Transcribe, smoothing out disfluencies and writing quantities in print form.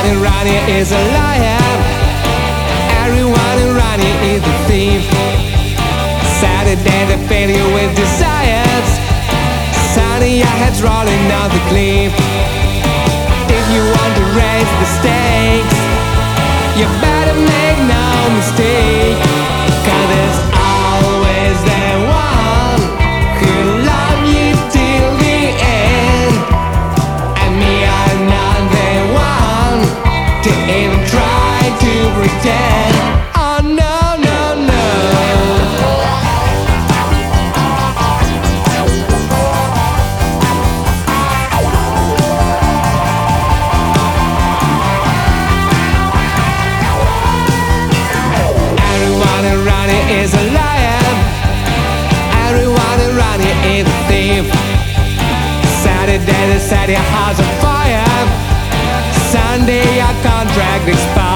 around here is a liar. Everyone around here is a thief. Saturday they fill you with desires. Sunday your head's rolling down the cliff. If you want to raise the stakes, you better make no mistake. 'Cause there's always that one who love you till the end. And me, I'm not the one to even try to pretend. Oh no, no, no. Everyone around here is a liar. Everyone around here is a thief. Saturday they set your house on fire. Sunday your contract expires.